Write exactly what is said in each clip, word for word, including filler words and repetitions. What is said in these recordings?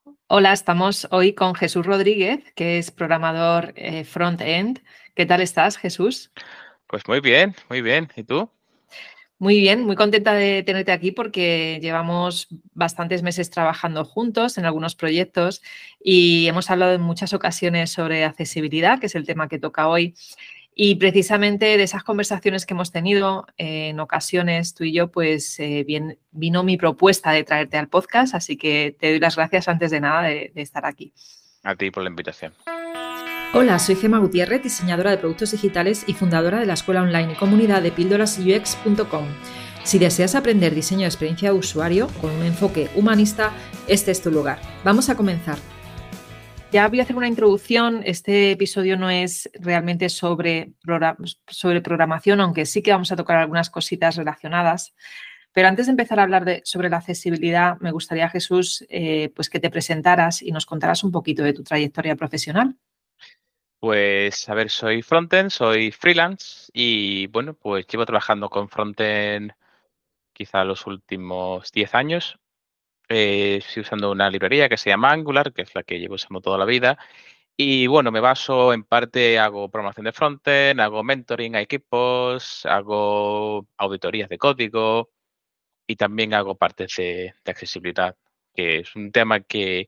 Hola, estamos hoy con Jesús Rodríguez, que es programador eh, front-end. ¿Qué tal estás, Jesús? Pues muy bien, muy bien. ¿Y tú? Muy bien, muy contenta de tenerte aquí porque llevamos bastantes meses trabajando juntos en algunos proyectos y hemos hablado en muchas ocasiones sobre accesibilidad, que es el tema que toca hoy. Y precisamente de esas conversaciones que hemos tenido eh, en ocasiones tú y yo, pues eh, bien, vino mi propuesta de traerte al podcast, así que te doy las gracias antes de nada de de estar aquí. A ti por la invitación. Hola, soy Gemma Gutiérrez, diseñadora de productos digitales y fundadora de la escuela online y comunidad de píldoras u x punto com. Si deseas aprender diseño de experiencia de usuario con un enfoque humanista, este es tu lugar. Vamos a comenzar. Ya voy a hacer una introducción. Este episodio no es realmente sobre, sobre programación, aunque sí que vamos a tocar algunas cositas relacionadas. Pero antes de empezar a hablar de, sobre la accesibilidad, me gustaría, Jesús, eh, pues que te presentaras y nos contaras un poquito de tu trayectoria profesional. Pues a ver, soy frontend, soy freelance y bueno, pues llevo trabajando con frontend quizá los últimos diez años. Eh, estoy usando una librería que se llama Angular, que es la que llevo usando toda la vida. Y bueno, me baso en parte, hago programación de frontend, hago mentoring a equipos, hago auditorías de código y también hago partes de, de accesibilidad, que es un tema que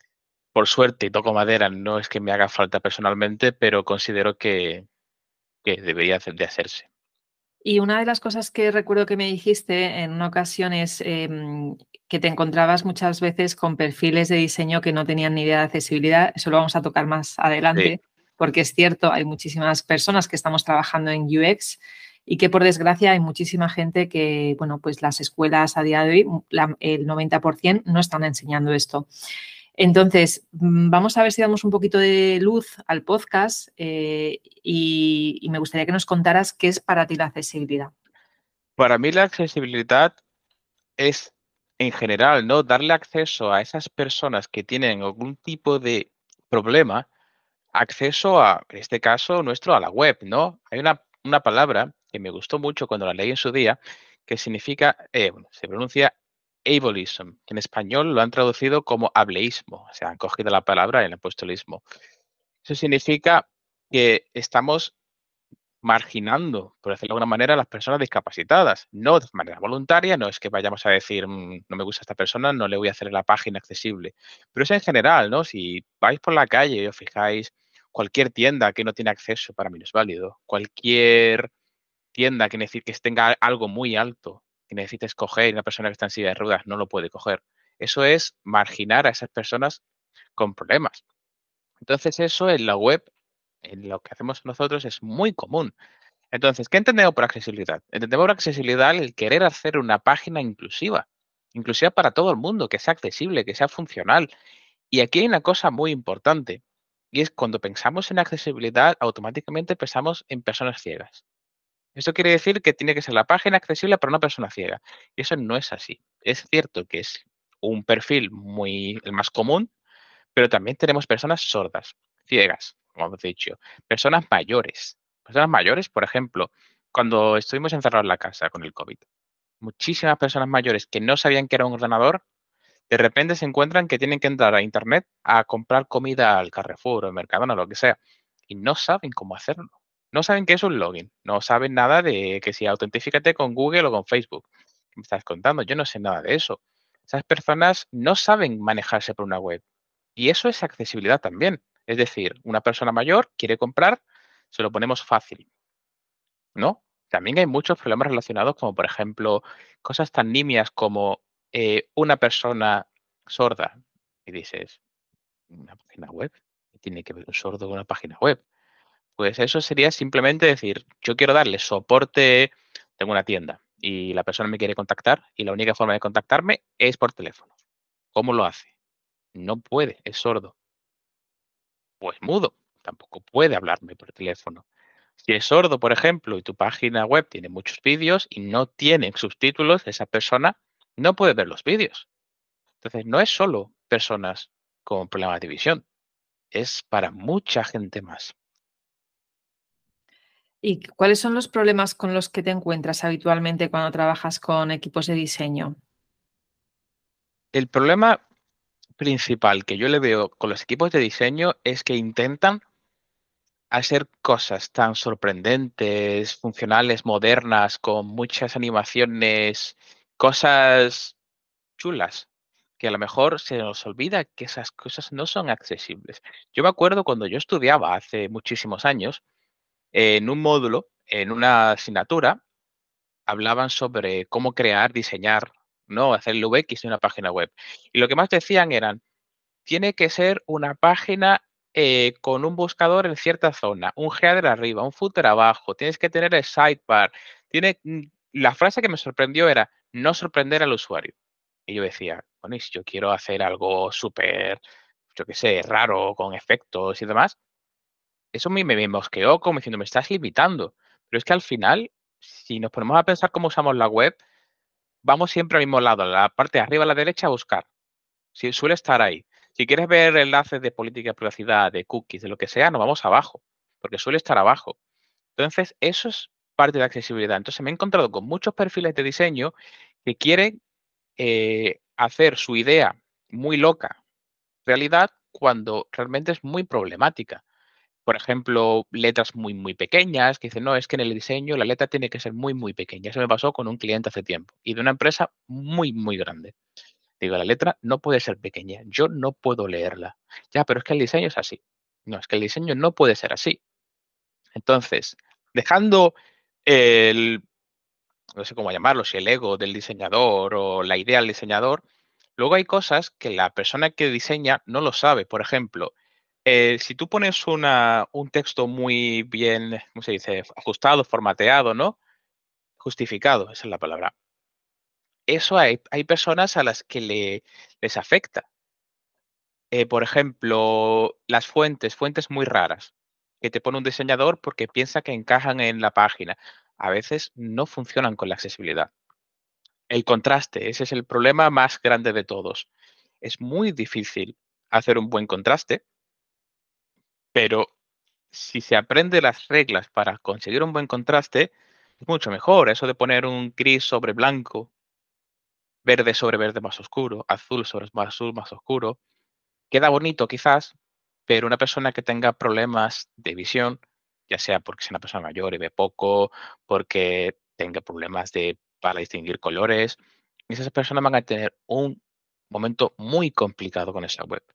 por suerte, y toco madera, no es que me haga falta personalmente, pero considero que, que debería hacer- de hacerse. Y una de las cosas que recuerdo que me dijiste en una ocasión es em, que te encontrabas muchas veces con perfiles de diseño que no tenían ni idea de accesibilidad. Eso lo vamos a tocar más Sí, adelante, porque es cierto, hay muchísimas personas que estamos trabajando en U X y que por desgracia hay muchísima gente que, bueno, pues las escuelas a día de hoy, la- el noventa por ciento no están enseñando esto. Entonces, mm, vamos a ver si damos un poquito de luz al podcast eh, y, y me gustaría que nos contaras qué es para ti la accesibilidad. para mí la accesibilidad es, en general, ¿no? Darle acceso a esas personas que tienen algún tipo de problema, acceso a, en este caso nuestro, a la web, ¿no? Hay una, una palabra que me gustó mucho cuando la leí en su día, que significa, eh, bueno, se pronuncia ableism, que en español lo han traducido como hableísmo, o sea, han cogido la palabra y le han puesto el ismo. Eso significa que estamos marginando, por decirlo de alguna manera, a las personas discapacitadas. No de manera voluntaria, no es que vayamos a decir, "Mm, no me gusta esta persona, no le voy a hacer la página accesible". Pero es en general, ¿no? Si vais por la calle y os fijáis, cualquier tienda que no tiene acceso para mí no es válido. Cualquier tienda que necesite que tenga algo muy alto, que necesite escoger y una persona que está en silla de ruedas no lo puede coger. Eso es marginar a esas personas con problemas. Entonces, eso en la web, en lo que hacemos nosotros, es muy común. Entonces, ¿qué entendemos por accesibilidad? Entendemos por accesibilidad el querer hacer una página inclusiva, inclusiva para todo el mundo, que sea accesible, que sea funcional. Y aquí hay una cosa muy importante, y es cuando pensamos en accesibilidad, automáticamente pensamos en personas ciegas. Esto quiere decir que tiene que ser la página accesible para una persona ciega. Y eso no es así. Es cierto que es un perfil muy el más común, pero también tenemos personas sordas, ciegas, como hemos dicho, personas mayores. Personas mayores, por ejemplo, cuando estuvimos encerrados en la casa con el COVID, muchísimas personas mayores que no sabían que era un ordenador, de repente se encuentran que tienen que entrar a internet a comprar comida al Carrefour o al Mercadona o lo que sea, y no saben cómo hacerlo. No saben qué es un login, no saben nada de que si autentifícate con Google o con Facebook. ¿Qué me estás contando? Yo no sé nada de eso. Esas personas no saben manejarse por una web. Y eso es accesibilidad también. Es decir, una persona mayor quiere comprar, se lo ponemos fácil, ¿no? También hay muchos problemas relacionados, como por ejemplo, cosas tan nimias como eh, una persona sorda. Y dices, ¿una página web? ¿Qué tiene que ver un sordo con una página web? Pues eso sería simplemente decir, yo quiero darle soporte, tengo una tienda y la persona me quiere contactar y la única forma de contactarme es por teléfono. ¿Cómo lo hace? No puede, es sordo. Pues mudo, tampoco puede hablarme por teléfono. Si es sordo, por ejemplo, y tu página web tiene muchos vídeos y no tiene subtítulos, esa persona no puede ver los vídeos. Entonces, no es solo personas con problemas de visión, es para mucha gente más. ¿Y cuáles son los problemas con los que te encuentras habitualmente cuando trabajas con equipos de diseño? El problema principal que yo le veo con los equipos de diseño es que intentan hacer cosas tan sorprendentes, funcionales, modernas, con muchas animaciones, cosas chulas, que a lo mejor se nos olvida que esas cosas no son accesibles. Yo me acuerdo cuando yo estudiaba hace muchísimos años, en un módulo, en una asignatura, hablaban sobre cómo crear, diseñar, ¿no? Hacer el U X de una página web. Y lo que más decían eran, tiene que ser una página eh, con un buscador en cierta zona, un header arriba, un footer abajo, tienes que tener el sidebar. Tiene, mm, la frase que me sorprendió era no sorprender al usuario. Y yo decía, bueno, y si yo quiero hacer algo súper, yo qué sé, raro, con efectos y demás, eso me, me, me mosqueó como diciendo, me estás limitando. Pero es que al final, si nos ponemos a pensar cómo usamos la web, vamos siempre al mismo lado, a la parte de arriba a la derecha a buscar. Sí, suele estar ahí. Si quieres ver enlaces de política de privacidad, de cookies, de lo que sea, nos vamos abajo, porque suele estar abajo. Entonces, eso es parte de accesibilidad. Entonces, me he encontrado con muchos perfiles de diseño que quieren eh, hacer su idea muy loca realidad cuando realmente es muy problemática. Por ejemplo, letras muy, muy pequeñas, que dicen, no, es que en el diseño la letra tiene que ser muy, muy pequeña. Eso me pasó con un cliente hace tiempo y de una empresa muy, muy grande. Digo, la letra no puede ser pequeña, yo no puedo leerla. Ya, pero es que el diseño es así. No, es que el diseño no puede ser así. Entonces, dejando el, no sé cómo llamarlo, si el ego del diseñador o la idea del diseñador, luego hay cosas que la persona que diseña no lo sabe. Por ejemplo, eh, si tú pones una, un texto muy bien, ¿cómo se dice? Ajustado, formateado, ¿no? Justificado, esa es la palabra. Eso hay, hay personas a las que le, les afecta. Eh, por ejemplo, las fuentes, fuentes muy raras, que te pone un diseñador porque piensa que encajan en la página. A veces no funcionan con la accesibilidad. El contraste, ese es el problema más grande de todos. Es muy difícil hacer un buen contraste, pero si se aprende las reglas para conseguir un buen contraste, es mucho mejor. Eso de poner un gris sobre blanco, verde sobre verde más oscuro, azul sobre más azul más oscuro, queda bonito quizás, pero una persona que tenga problemas de visión, ya sea porque sea una persona mayor y ve poco, porque tenga problemas de, para distinguir colores, esas personas van a tener un momento muy complicado con esa web.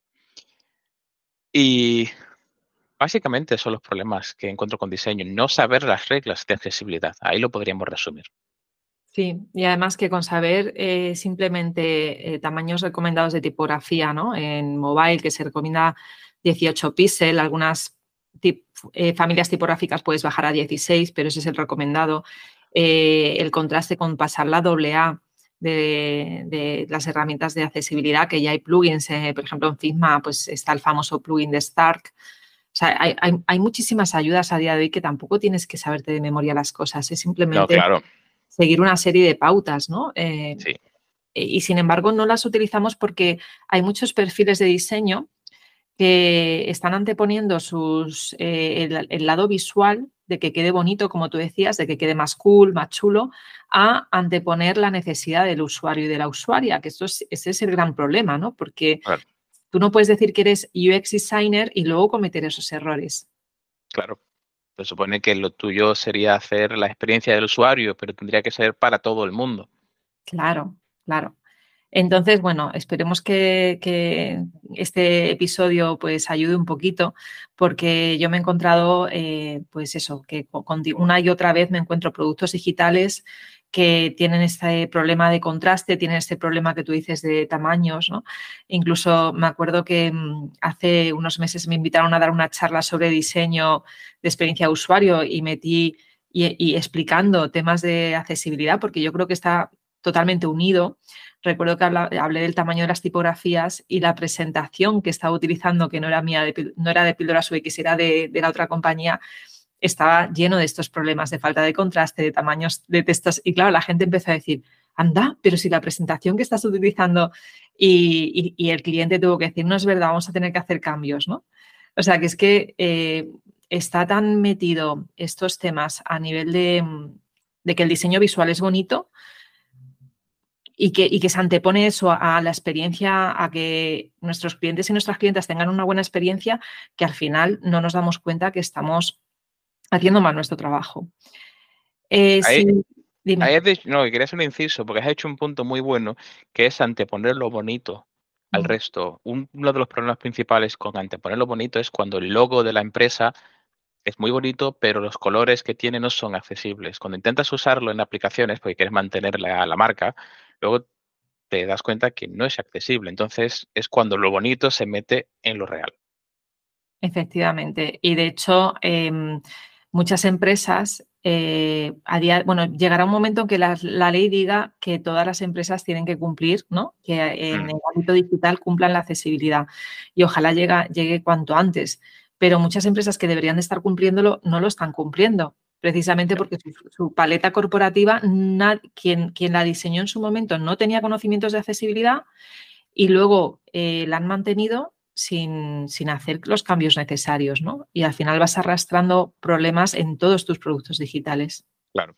Y básicamente son los problemas que encuentro con diseño, no saber las reglas de accesibilidad. Ahí lo podríamos resumir. Sí, y además que con saber eh, simplemente eh, tamaños recomendados de tipografía, ¿no? En mobile, que se recomienda dieciocho píxeles, algunas tip, eh, familias tipográficas puedes bajar a dieciséis, pero ese es el recomendado. Eh, el contraste con pasar la doble A de, de las herramientas de accesibilidad, que ya hay plugins, eh, por ejemplo, en Figma pues está el famoso plugin de Stark. O sea, hay, hay, hay muchísimas ayudas a día de hoy que tampoco tienes que saberte de memoria las cosas, es No, simplemente claro, seguir una serie de pautas, ¿no? Eh, sí, y sin embargo no las utilizamos porque hay muchos perfiles de diseño que están anteponiendo sus, eh, el, el lado visual de que quede bonito, como tú decías, de que quede más cool, más chulo, a anteponer la necesidad del usuario y de la usuaria, que esto es, ese es el gran problema, ¿no? Porque claro, tú no puedes decir que eres U X designer y luego cometer esos errores. claro. Se supone que lo tuyo sería hacer la experiencia del usuario, pero tendría que ser para todo el mundo. Claro, claro. Entonces, bueno, esperemos que, que este episodio pues ayude un poquito, porque yo me he encontrado, eh, pues eso, que con, una y otra vez me encuentro productos digitales que tienen este problema de contraste, tienen este problema que tú dices de tamaños, ¿no? Incluso me acuerdo que mmm, hace unos meses me invitaron a dar una charla sobre diseño de experiencia de usuario y metí y, y explicando temas de accesibilidad, porque yo creo que está totalmente unido. Recuerdo que habla, hablé del tamaño de las tipografías y la presentación que estaba utilizando, que no era mía, de, no era de Píldoras U X, era de, de la otra compañía, estaba lleno de estos problemas de falta de contraste, de tamaños de textos. Y claro, la gente empezó a decir, anda, pero si la presentación que estás utilizando y, y, y el cliente tuvo que decir, no es verdad, vamos a tener que hacer cambios, ¿no? O sea, que es que eh, está tan metido estos temas a nivel de, de que el diseño visual es bonito, y que, y que se antepone eso a, a la experiencia, a que nuestros clientes y nuestras clientas tengan una buena experiencia, que al final no nos damos cuenta que estamos haciendo mal nuestro trabajo. Eh, Ahí, sí, dime. ahí has dicho- no, quería hacer un inciso, porque has hecho un punto muy bueno, que es anteponer lo bonito al Mm. resto. Un- uno de los problemas principales con anteponer lo bonito es cuando el logo de la empresa es muy bonito, pero los colores que tiene no son accesibles. Cuando intentas usarlo en aplicaciones, porque quieres mantener la, la marca, luego te das cuenta que no es accesible. Entonces es cuando lo bonito se mete en lo real. Efectivamente. Y de hecho, eh, muchas empresas, eh, a día, bueno, llegará un momento en que la, la, ley diga que todas las empresas tienen que cumplir, ¿no? Que en Mm, el ámbito digital cumplan la accesibilidad. Y ojalá llegue, llegue cuanto antes. Pero muchas empresas que deberían de estar cumpliéndolo no lo están cumpliendo, precisamente ya, porque su, su paleta corporativa, nad, quien, quien la diseñó en su momento no tenía conocimientos de accesibilidad y luego eh, la han mantenido sin, sin hacer los cambios necesarios, ¿no? Y al final vas arrastrando problemas en todos tus productos digitales. claro.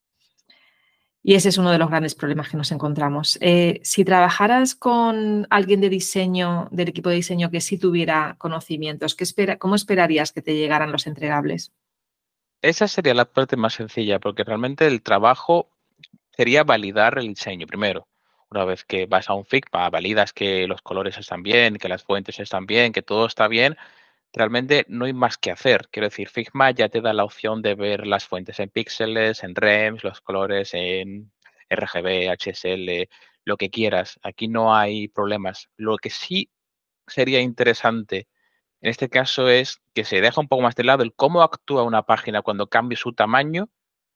Y ese es uno de los grandes problemas que nos encontramos. Eh, si trabajaras con alguien de diseño, del equipo de diseño que sí tuviera conocimientos, ¿qué espera, ¿cómo esperarías que te llegaran los entregables? Esa sería la parte más sencilla, porque realmente el trabajo sería validar el diseño primero. Una vez que vas a un Figma, validas que los colores están bien, que las fuentes están bien, que todo está bien. Realmente no hay más que hacer. Quiero decir, Figma ya te da la opción de ver las fuentes en píxeles, en rems, los colores en R G B, H S L, lo que quieras. Aquí no hay problemas. Lo que sí sería interesante en este caso es que se deja un poco más de lado el cómo actúa una página cuando cambia su tamaño,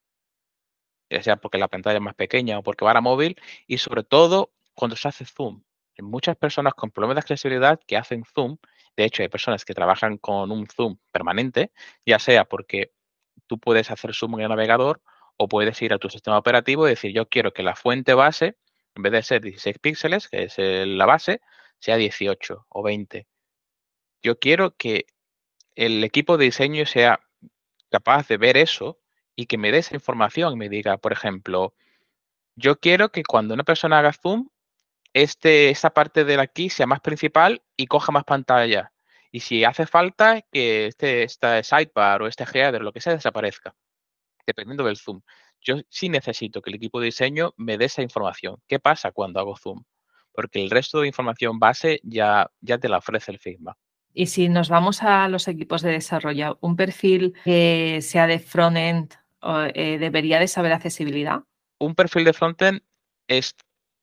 ya sea porque la pantalla es más pequeña o porque va a móvil, y sobre todo cuando se hace zoom. Hay muchas personas con problemas de accesibilidad que hacen zoom. De hecho, hay personas que trabajan con un zoom permanente, ya sea porque tú puedes hacer zoom en el navegador o puedes ir a tu sistema operativo y decir, yo quiero que la fuente base, en vez de ser dieciséis píxeles, que es el- la base, sea dieciocho o veinte. Yo quiero que el equipo de diseño sea capaz de ver eso y que me dé esa información y me diga, por ejemplo, yo quiero que cuando una persona haga zoom, este, esta parte de aquí sea más principal y coja más pantalla. Y si hace falta que este, esta sidebar o este header, lo que sea, desaparezca, dependiendo del zoom. Yo sí necesito que el equipo de diseño me dé esa información. ¿Qué pasa cuando hago zoom? Porque el resto de información base ya, ya te la ofrece el Figma. Y si nos vamos a los equipos de desarrollo, un perfil que sea de front-end eh, debería de saber accesibilidad. Un perfil de frontend es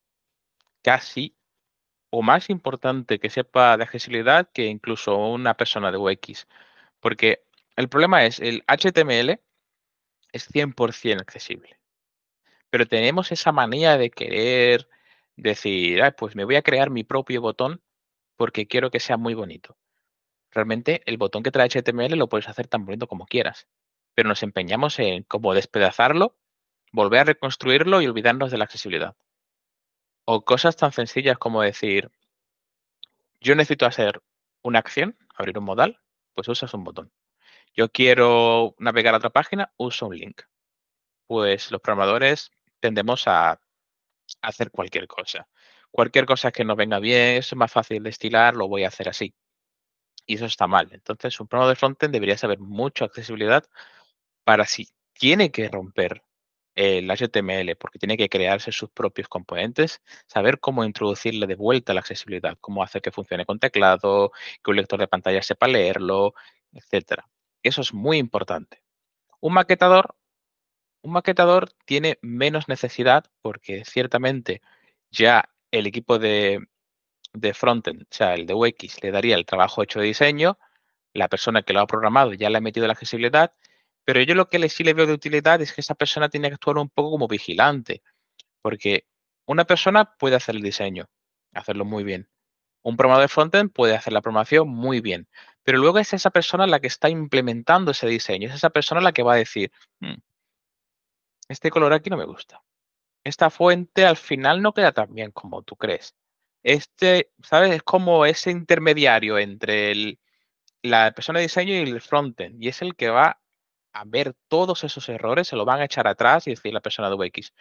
casi o más importante que sepa de accesibilidad que incluso una persona de U X. Porque el problema es, el H T M L es cien por ciento accesible, pero tenemos esa manía de querer decir, "Ay, pues me voy a crear mi propio botón porque quiero que sea muy bonito". Realmente el botón que trae H T M L lo puedes hacer tan bonito como quieras, pero nos empeñamos en como despedazarlo, volver a reconstruirlo y olvidarnos de la accesibilidad. O cosas tan sencillas como decir, yo necesito hacer una acción, abrir un modal, pues usas un botón. Yo quiero navegar a otra página, uso un link. Pues los programadores tendemos a hacer cualquier cosa. Cualquier cosa que no venga bien, es más fácil de estilar, lo voy a hacer así. Y eso está mal. Entonces, un programador de frontend debería saber mucho accesibilidad para si tiene que romper el H T M L porque tiene que crearse sus propios componentes, saber cómo introducirle de vuelta la accesibilidad, cómo hacer que funcione con teclado, que un lector de pantalla sepa leerlo, etcétera. Eso es muy importante. Un maquetador, un maquetador tiene menos necesidad porque ciertamente ya el equipo de, de frontend, o sea, el de U X, le daría el trabajo hecho de diseño, la persona que lo ha programado ya le ha metido la accesibilidad, pero yo lo que le, sí le veo de utilidad es que esa persona tiene que actuar un poco como vigilante, porque una persona puede hacer el diseño, hacerlo muy bien. Un programador de frontend puede hacer la programación muy bien, pero luego es esa persona la que está implementando ese diseño, es esa persona la que va a decir, "Mm, este color aquí no me gusta. Esta fuente al final no queda tan bien como tú crees. Este, ¿sabes? Es como ese intermediario entre el, la persona de diseño y el frontend, y es el que va a ver todos esos errores, se lo van a echar atrás y decir la persona de U X,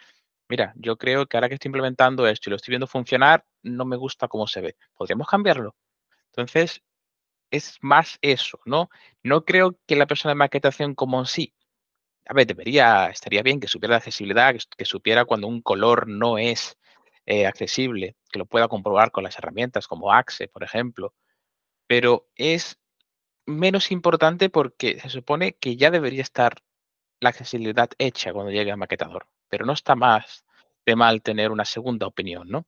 mira, yo creo que ahora que estoy implementando esto y lo estoy viendo funcionar, no me gusta cómo se ve. ¿Podríamos cambiarlo? Entonces, es más eso, ¿no? No creo que la persona de maquetación como en sí, a ver, debería, estaría bien que supiera de accesibilidad, que, que supiera cuando un color no es eh, accesible, que lo pueda comprobar con las herramientas como Axe, por ejemplo, pero es menos importante porque se supone que ya debería estar la accesibilidad hecha cuando llegue al maquetador, pero no está más de mal tener una segunda opinión, ¿no?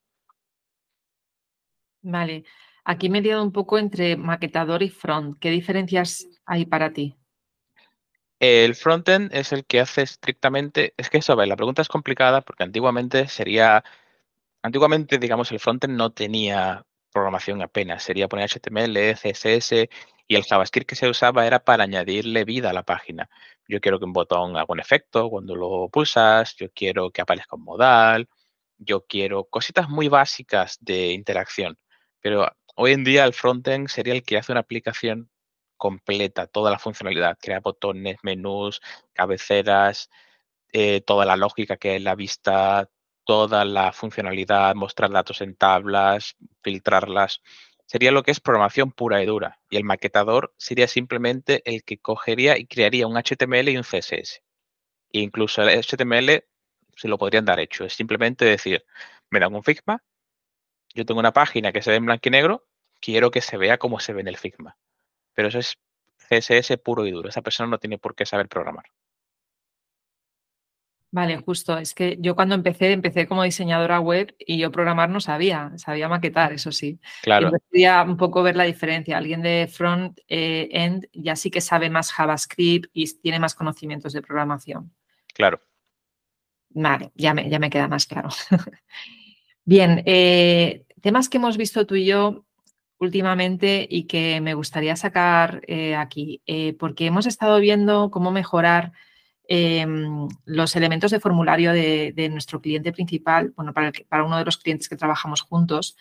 Vale, aquí me he liado un poco entre maquetador y front. ¿Qué diferencias hay para ti? El frontend es el que hace estrictamente, es que eso, a ver, la pregunta es complicada porque antiguamente sería, antiguamente, digamos, el frontend no tenía programación apenas, sería poner H T M L, C S S y el JavaScript que se usaba era para añadirle vida a la página. Yo quiero que un botón haga un efecto cuando lo pulsas, yo quiero que aparezca un modal, yo quiero cositas muy básicas de interacción, pero hoy en día el frontend sería el que hace una aplicación completa, toda la funcionalidad, crea botones, menús, cabeceras, eh, toda la lógica que es la vista, toda la funcionalidad, mostrar datos en tablas, filtrarlas. Sería lo que es programación pura y dura. Y el maquetador sería simplemente el que cogería y crearía un H T M L y un C S S. E incluso el H T M L se lo podrían dar hecho. Es simplemente decir, me dan un Figma, yo tengo una página que se ve en blanco y negro, quiero que se vea como se ve en el Figma. Pero eso es C S S puro y duro. Esa persona no tiene por qué saber programar. Vale, justo. Es que yo cuando empecé, empecé como diseñadora web y yo programar no sabía, sabía maquetar, eso sí. Y Claro, entonces quería un poco ver la diferencia. Alguien de front eh, end ya sí que sabe más JavaScript y tiene más conocimientos de programación. claro. Vale, ya me, ya me queda más claro. Bien, eh, temas que hemos visto tú y yo últimamente y que me gustaría sacar eh, aquí, eh, porque hemos estado viendo cómo mejorar eh, los elementos de formulario de, de nuestro cliente principal, bueno, para, el que- para uno de los clientes que trabajamos juntos.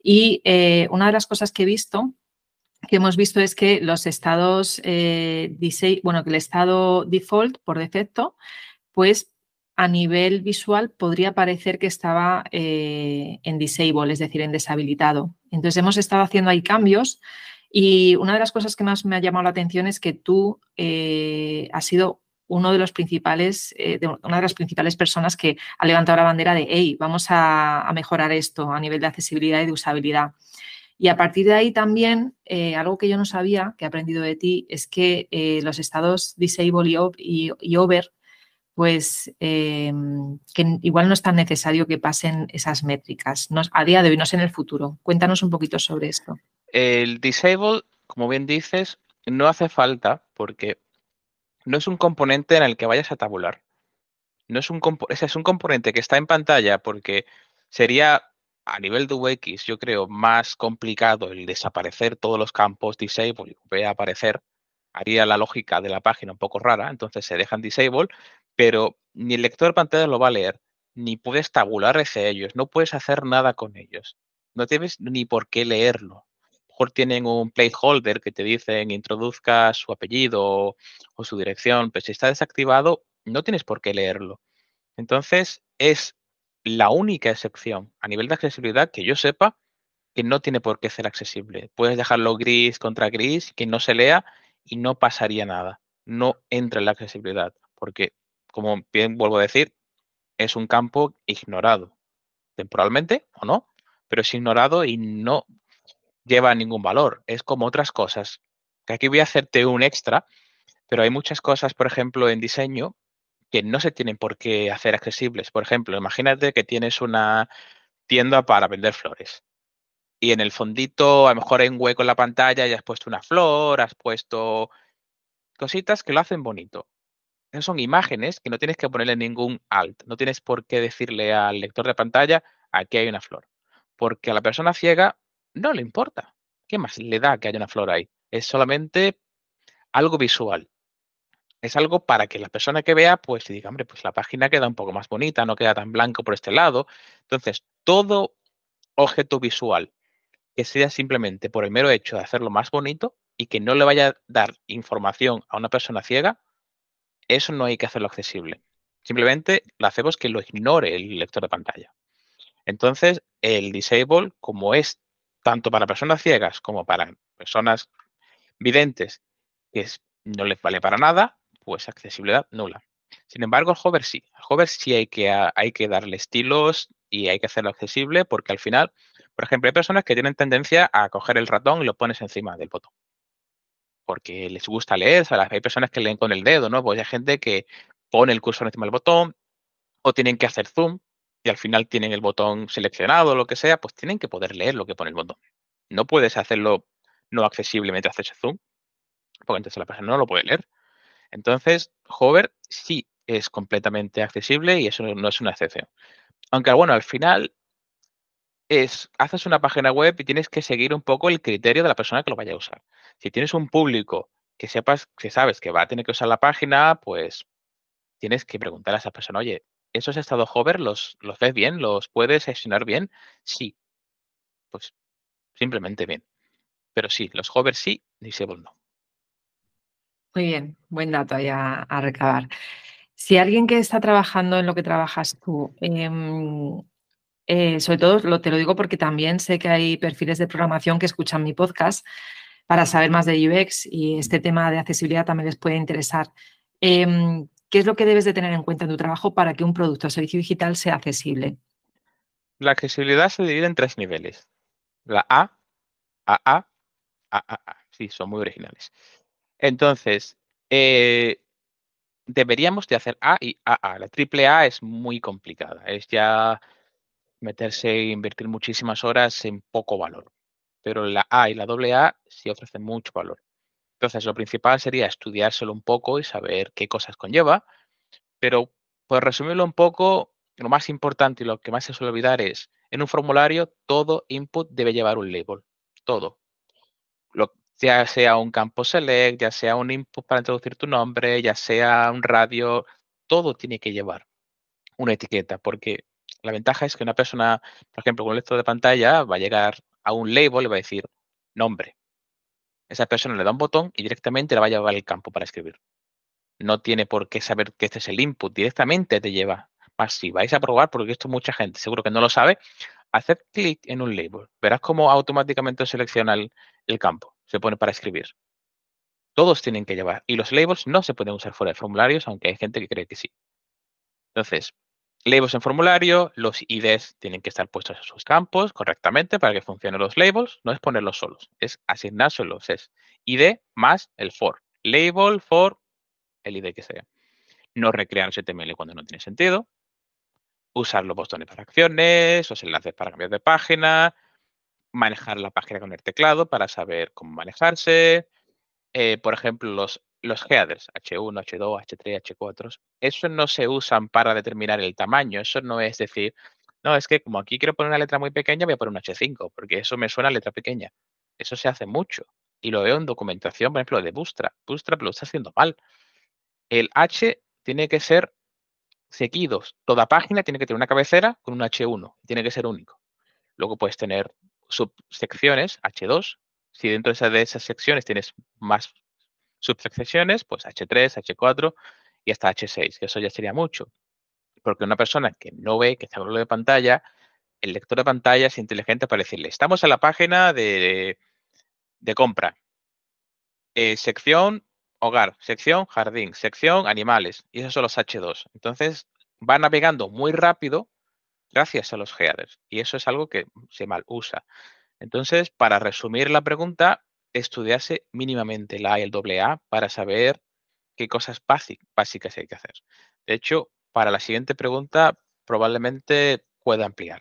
Y eh, una de las cosas que he visto, que hemos visto es que los estados, eh, dise- bueno, que el estado default por defecto, pues a nivel visual podría parecer que estaba eh, en disable, es decir, en deshabilitado. Entonces hemos estado haciendo ahí cambios y una de las cosas que más me ha llamado la atención es que tú eh, has sido uno de los principales, eh, de una de las principales personas que ha levantado la bandera de, hey, vamos a, a mejorar esto a nivel de accesibilidad y de usabilidad. Y a partir de ahí también, eh, algo que yo no sabía, que he aprendido de ti, es que eh, los estados disable y, y, y over pues eh, que igual no es tan necesario que pasen esas métricas, no, a día de hoy, no sé en el futuro. Cuéntanos un poquito sobre esto. El disable, como bien dices, no hace falta porque no es un componente en el que vayas a tabular. No es un, compo- ese es un componente que está en pantalla porque sería a nivel de U X, yo creo, más complicado el desaparecer todos los campos disable y volver a aparecer. Haría la lógica de la página un poco rara, entonces se dejan disable, pero ni el lector de pantalla lo va a leer, ni puedes tabular hacia ellos, no puedes hacer nada con ellos. No tienes ni por qué leerlo. A lo mejor tienen un placeholder que te dicen introduzca su apellido o, o su dirección, pero si está desactivado, no tienes por qué leerlo. Entonces, es la única excepción a nivel de accesibilidad que yo sepa que no tiene por qué ser accesible. Puedes dejarlo gris contra gris, que no se lea y no pasaría nada. No entra en la accesibilidad, porque, como bien vuelvo a decir, es un campo ignorado, temporalmente o no, pero es ignorado y no lleva ningún valor. Es como otras cosas. Que aquí voy a hacerte un extra, pero hay muchas cosas, por ejemplo, en diseño que no se tienen por qué hacer accesibles. Por ejemplo, imagínate que tienes una tienda para vender flores y en el fondito a lo mejor hay un hueco en la pantalla y has puesto una flor, has puesto cositas que lo hacen bonito. Esas son imágenes que no tienes que ponerle ningún alt, no tienes por qué decirle al lector de pantalla aquí hay una flor, porque a la persona ciega no le importa. ¿Qué más le da que haya una flor ahí? Es solamente algo visual. Es algo para que la persona que vea, pues diga, hombre, pues la página queda un poco más bonita, no queda tan blanco por este lado. Entonces, todo objeto visual que sea simplemente por el mero hecho de hacerlo más bonito y que no le vaya a dar información a una persona ciega, eso no hay que hacerlo accesible. Simplemente lo hacemos que lo ignore el lector de pantalla. Entonces, el disable, como es tanto para personas ciegas como para personas videntes, que es, no les vale para nada, pues accesibilidad nula. Sin embargo, el hover sí. El hover sí hay que, hay que darle estilos y hay que hacerlo accesible porque al final, por ejemplo, hay personas que tienen tendencia a coger el ratón y lo pones encima del botón. Porque les gusta leer, o sea, hay personas que leen con el dedo, ¿no? Pues hay gente que pone el cursor encima del botón o tienen que hacer zoom y al final tienen el botón seleccionado o lo que sea, pues tienen que poder leer lo que pone el botón. No puedes hacerlo no accesible mientras haces zoom, porque entonces la persona no lo puede leer. Entonces, Hover sí es completamente accesible y eso no es una excepción. Aunque, bueno, al final es, haces una página web y tienes que seguir un poco el criterio de la persona que lo vaya a usar. Si tienes un público que sepas, que sabes que va a tener que usar la página, pues tienes que preguntar a esa persona, oye, ¿esos estados hover los, los ves bien? ¿Los puedes gestionar bien? Sí, pues simplemente bien. Pero sí, los hover sí, disable no. Muy bien, buen dato ahí a, a recabar. Si alguien que está trabajando en lo que trabajas tú, em, eh, sobre todo lo, te lo digo porque también sé que hay perfiles de programación que escuchan mi podcast para saber más de U X y este tema de accesibilidad también les puede interesar. Em, ¿Qué es lo que debes de tener en cuenta en tu trabajo para que un producto o servicio digital sea accesible? La accesibilidad se divide en tres niveles. La A, A A, A A A. Sí, son muy originales. Entonces, eh, deberíamos de hacer A y A A. La triple A es muy complicada. Es ya meterse e invertir muchísimas horas en poco valor. Pero la A y la doble A sí ofrecen mucho valor. Entonces, lo principal sería estudiárselo un poco y saber qué cosas conlleva. Pero, por resumirlo un poco, lo más importante y lo que más se suele olvidar es, en un formulario, todo input debe llevar un label. Todo. Lo, ya sea un campo select, ya sea un input para introducir tu nombre, ya sea un radio, todo tiene que llevar una etiqueta, porque la ventaja es que una persona, por ejemplo, con un lector de pantalla, va a llegar a un label y va a decir nombre. Esa persona le da un botón y directamente le va a llevar el campo para escribir. No tiene por qué saber que este es el input, directamente te lleva. Más si vais a probar, porque esto mucha gente seguro que no lo sabe, haced clic en un label. Verás cómo automáticamente selecciona el, el campo. Se pone para escribir. Todos tienen que llevar. Y los labels no se pueden usar fuera de formularios, aunque hay gente que cree que sí. Entonces, labels en formulario, los I Ds tienen que estar puestos en sus campos correctamente para que funcionen los labels. No es ponerlos solos, es asignárselos. Es I D más el for. Label for el I D que sea. No recrear H T M L cuando no tiene sentido. Usar los botones para acciones, los enlaces para cambiar de página. Manejar la página con el teclado para saber cómo manejarse. Eh, por ejemplo, los, los headers, H uno, H dos, H tres, H cuatro, eso no se usan para determinar el tamaño. Eso no es decir, no, es que como aquí quiero poner una letra muy pequeña, voy a poner un H cinco, porque eso me suena a letra pequeña. Eso se hace mucho. Y lo veo en documentación, por ejemplo, de Bootstrap. Bootstrap lo está haciendo mal. El H tiene que ser seguidos. Toda página tiene que tener una cabecera con un H uno. Tiene que ser único. Luego puedes tener subsecciones, H dos. Si dentro de esas, de esas secciones tienes más subsecciones, pues H tres, H cuatro y hasta H seis, que eso ya sería mucho. Porque una persona que no ve, que está en de pantalla, el lector de pantalla es inteligente para decirle, estamos en la página de, de compra, eh, sección hogar, sección jardín, sección animales, y esos son los H dos. Entonces, va navegando muy rápido gracias a los headers, y eso es algo que se mal usa. Entonces, para resumir la pregunta, estudiarse mínimamente la A y el doble A para saber qué cosas básicas hay que hacer. De hecho, para la siguiente pregunta, probablemente pueda ampliar.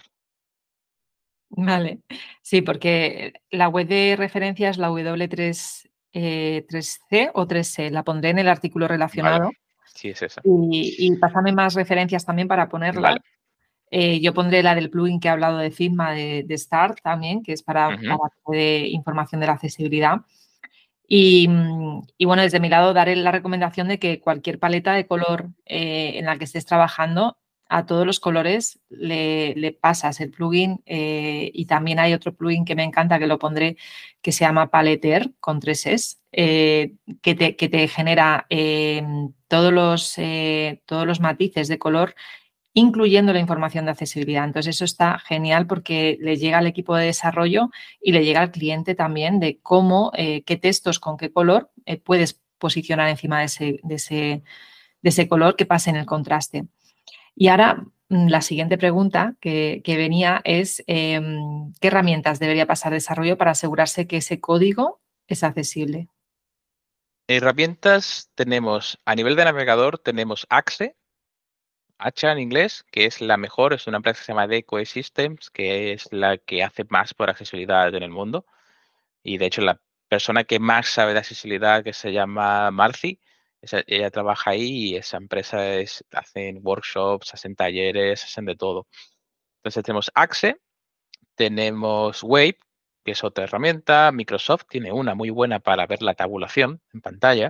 Vale, sí, porque la web de referencia es la W tres, eh, tres C o tres C, la pondré en el artículo Vale, relacionado sí es esa. y, y pásame más referencias también para Vale. ponerlas. Eh, yo pondré la del plugin que he hablado de Figma de, de Start también, que es para, Ujú. para de información de la accesibilidad. Y, y, bueno, desde mi lado daré la recomendación de que cualquier paleta de color eh, en la que estés trabajando a todos los colores le, le pasas el plugin eh, y también hay otro plugin que me encanta, que lo pondré, que se llama Paletter con tres es, eh, que, te, que te genera eh, todos, los, eh, todos los matices de color, incluyendo la información de accesibilidad. Entonces, eso está genial porque le llega al equipo de desarrollo y le llega al cliente también de cómo, eh, qué textos con qué color eh, puedes posicionar encima de ese, de, ese, de ese color que pase en el contraste. Y ahora la siguiente pregunta que, que venía es eh, ¿qué herramientas debería pasar desarrollo para asegurarse que ese código es accesible? Herramientas tenemos, a nivel de navegador tenemos Axe, Hacha en inglés, que es la mejor, es una empresa que se llama Deco Systems, que es la que hace más por accesibilidad en el mundo. Y de hecho la persona que más sabe de accesibilidad, que se llama Marci, esa- ella trabaja ahí y esa empresa es, hacen workshops, hacen talleres, hacen de todo. Entonces tenemos Axe, tenemos Wave, que es otra herramienta. Microsoft tiene una muy buena para ver la tabulación en pantalla.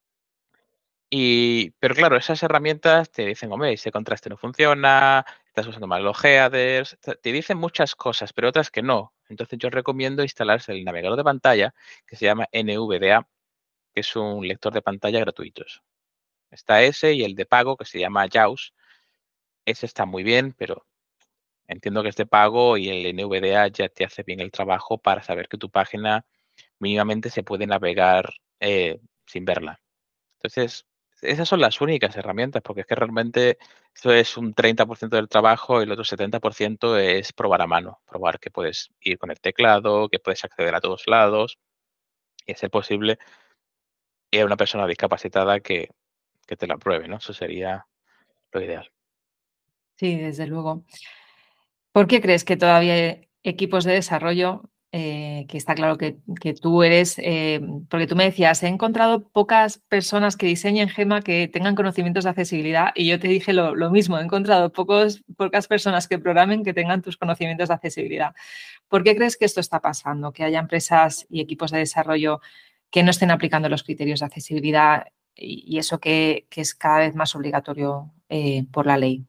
Y, pero claro, esas herramientas te dicen, hombre, ese contraste no funciona, estás usando mal los headers, te te dicen muchas cosas, pero otras que no. Entonces yo recomiendo instalarse el navegador de pantalla que se llama N V D A, que es un lector de pantalla gratuitos. Está ese y el de pago que se llama JAWS. Ese está muy bien, pero entiendo que es de pago y el N V D A ya te hace bien el trabajo para saber que tu página mínimamente se puede navegar eh, sin verla. Entonces, esas son las únicas herramientas, porque es que realmente esto es un treinta por ciento del trabajo y el otro setenta por ciento es probar a mano, probar que puedes ir con el teclado, que puedes acceder a todos lados y, a ser posible, que haya una persona discapacitada que, que te la pruebe, ¿no? Eso sería lo ideal. Sí, desde luego. ¿Por qué crees que todavía hay equipos de desarrollo, eh, que está claro que, que tú eres, eh, porque tú me decías, he encontrado pocas personas que diseñen Gema que tengan conocimientos de accesibilidad y yo te dije lo, lo mismo, he encontrado pocos, pocas personas que programen que tengan tus conocimientos de accesibilidad. ¿Por qué crees que esto está pasando? Que haya empresas y equipos de desarrollo que no estén aplicando los criterios de accesibilidad y, y eso que, que es cada vez más obligatorio eh, por la ley.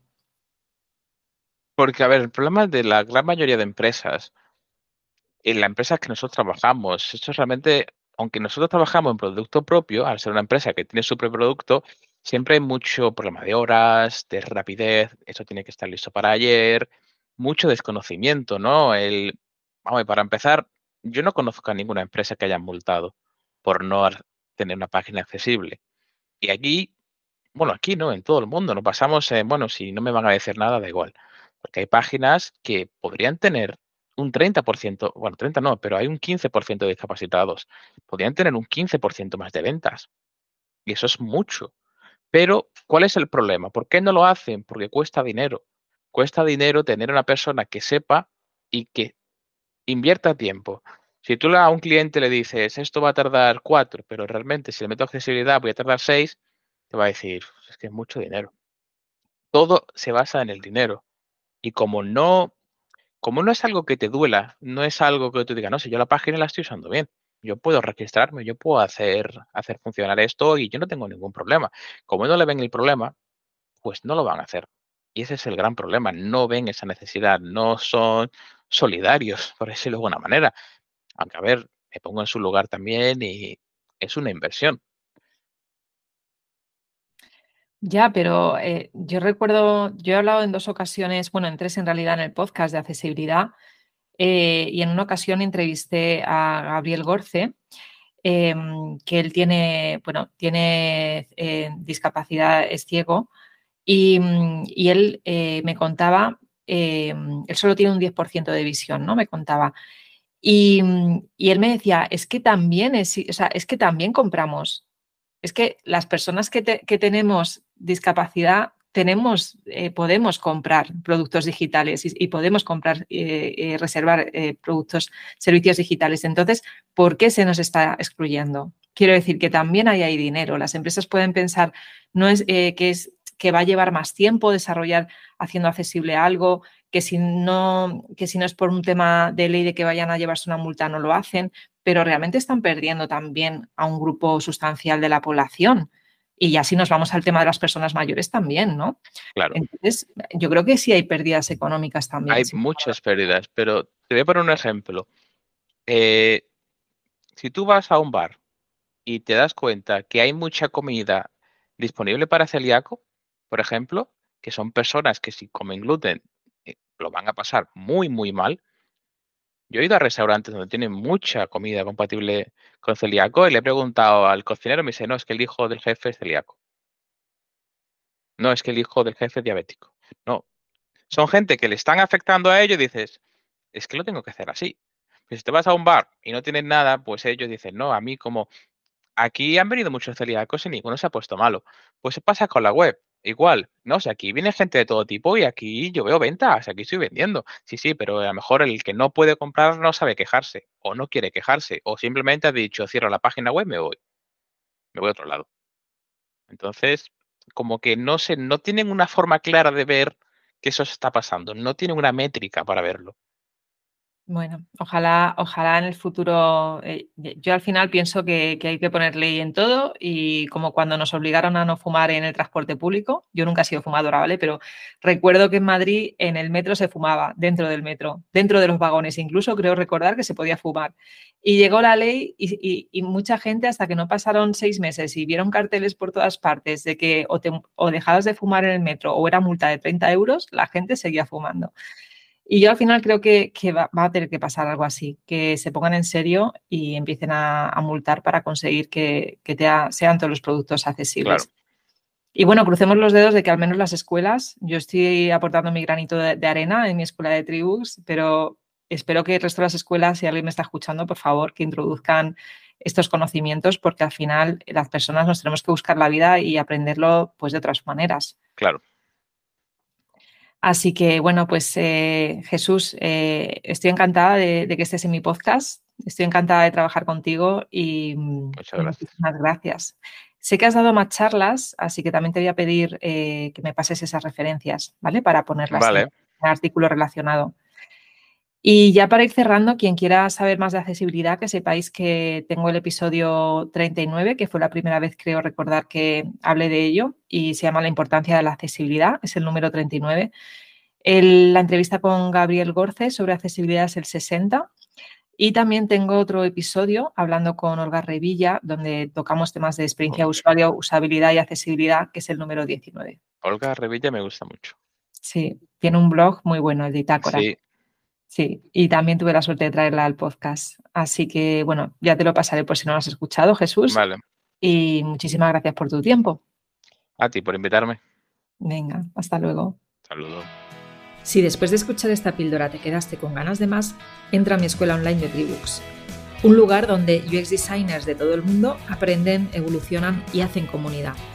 Porque, a ver, el problema de la gran mayoría de empresas, en la empresa que nosotros trabajamos, esto es realmente, aunque nosotros trabajamos en producto propio, al ser una empresa que tiene su propio producto, siempre hay mucho problema de horas, de rapidez, eso tiene que estar listo para ayer, mucho desconocimiento, ¿no? El, vamos, para empezar, yo no conozco a ninguna empresa que haya multado por no ar- tener una página accesible. Y aquí, bueno, aquí no, en todo el mundo, nos pasamos en, bueno, si no me van a decir nada, da igual. Porque hay páginas que podrían tener un treinta por ciento, bueno, treinta no, pero hay un quince por ciento de discapacitados. Podrían tener un quince por ciento más de ventas. Y eso es mucho. Pero, ¿cuál es el problema? ¿Por qué no lo hacen? Porque cuesta dinero. Cuesta dinero tener una persona que sepa y que invierta tiempo. Si tú a un cliente le dices, esto va a tardar cuatro, pero realmente si le meto accesibilidad voy a tardar seis, te va a decir, es que es mucho dinero. Todo se basa en el dinero. Y como no, como no es algo que te duela, no es algo que tú digas, no, si yo la página la estoy usando bien, yo puedo registrarme, yo puedo hacer, hacer funcionar esto y yo no tengo ningún problema. Como no le ven el problema, pues no lo van a hacer. Y ese es el gran problema, no ven esa necesidad, no son solidarios, por decirlo de alguna manera. Aunque, a ver, me pongo en su lugar también y es una inversión. Ya, pero eh, yo recuerdo, yo he hablado en dos ocasiones, bueno, en tres en realidad en el podcast de accesibilidad, eh, y en una ocasión entrevisté a Gabriel Gorce, eh, que él tiene, bueno, tiene eh, discapacidad, es ciego, y, mm, y él eh, me contaba, eh, él solo tiene un diez por ciento de visión, ¿no? Me contaba. Y, mm, y él me decía, es que también es, o sea, es que también compramos. Es que las personas que, te- que tenemos discapacidad tenemos, eh, podemos comprar productos digitales y, y podemos comprar, eh, eh, reservar eh, productos, servicios digitales. Entonces, ¿por qué se nos está excluyendo? Quiero decir que también ahí hay dinero. Las empresas pueden pensar, no es, eh, que es que va a llevar más tiempo desarrollar haciendo accesible algo, que si no, que si no es por un tema de ley de que vayan a llevarse una multa, no lo hacen, pero realmente están perdiendo también a un grupo sustancial de la población. Y así nos vamos al tema de las personas mayores también, ¿no? Claro. Entonces, yo creo que sí hay pérdidas económicas también. Hay Sí. muchas pérdidas, pero te voy a poner un ejemplo. Eh, si tú vas a un bar y te das cuenta que hay mucha comida disponible para celíaco, por ejemplo, que son personas que si comen gluten eh, lo van a pasar muy, muy mal. Yo he ido a restaurantes donde tienen mucha comida compatible con celíaco y le he preguntado al cocinero, me dice, no, es que el hijo del jefe es celíaco. No, es que el hijo del jefe es diabético. No, son gente que le están afectando a ellos y dices, es que lo tengo que hacer así. Pues si te vas a un bar y no tienes nada, pues ellos dicen, no, a mí como aquí han venido muchos celíacos y ninguno se ha puesto malo. Pues se pasa con la web. Igual, no sé, aquí viene gente de todo tipo y aquí yo veo ventas, aquí estoy vendiendo. Sí, sí, pero a lo mejor el que no puede comprar no sabe quejarse, o no quiere quejarse, o simplemente ha dicho, cierro la página web, me voy, me voy a otro lado. Entonces, como que no sé, no tienen una forma clara de ver que eso está pasando, no tienen una métrica para verlo. Bueno, ojalá, ojalá en el futuro. Eh, yo al final pienso que, que hay que poner ley en todo y como cuando nos obligaron a no fumar en el transporte público, yo nunca he sido fumadora, ¿vale? Pero recuerdo que en Madrid en el metro se fumaba, dentro del metro, dentro de los vagones, incluso creo recordar que se podía fumar. Y llegó la ley y, y, y mucha gente, hasta que no pasaron seis meses y vieron carteles por todas partes de que o, te, o dejabas de fumar en el metro o era multa de treinta euros, la gente seguía fumando. Y yo al final creo que, que va, va a tener que pasar algo así, que se pongan en serio y empiecen a, a multar para conseguir que, que te ha, sean todos los productos accesibles. Claro. Y bueno, crucemos los dedos de que al menos las escuelas, yo estoy aportando mi granito de, de arena en mi escuela de Tribux, pero espero que el resto de las escuelas, si alguien me está escuchando, por favor, que introduzcan estos conocimientos, porque al final las personas nos tenemos que buscar la vida y aprenderlo pues de otras maneras. Claro. Así que, bueno, pues eh, Jesús, eh, estoy encantada de, de que estés en mi podcast, estoy encantada de trabajar contigo y, Muchas y gracias. muchísimas gracias. Sé que has dado más charlas, así que también te voy a pedir eh, que me pases esas referencias, ¿vale? Para ponerlas en Vale. el artículo relacionado. Y ya para ir cerrando, quien quiera saber más de accesibilidad, que sepáis que tengo el episodio treinta y nueve, que fue la primera vez, creo recordar, que hablé de ello, y se llama La importancia de la accesibilidad, es el número treinta y nueve. El, la entrevista con Gabriel Gorce sobre accesibilidad es el sesenta. Y también tengo otro episodio hablando con Olga Revilla, donde tocamos temas de experiencia de usuario, usabilidad y accesibilidad, que es el número diecinueve. Olga Revilla me gusta mucho. Sí, tiene un blog muy bueno, el de Itácora. Sí. Sí, y también tuve la suerte de traerla al podcast. Así que, bueno, ya te lo pasaré por si no lo has escuchado, Jesús. Vale. Y muchísimas gracias por tu tiempo. A ti por invitarme. Venga, hasta luego. Saludos. Si después de escuchar esta píldora te quedaste con ganas de más, entra a mi escuela online de Tribux, un lugar donde U X designers de todo el mundo aprenden, evolucionan y hacen comunidad.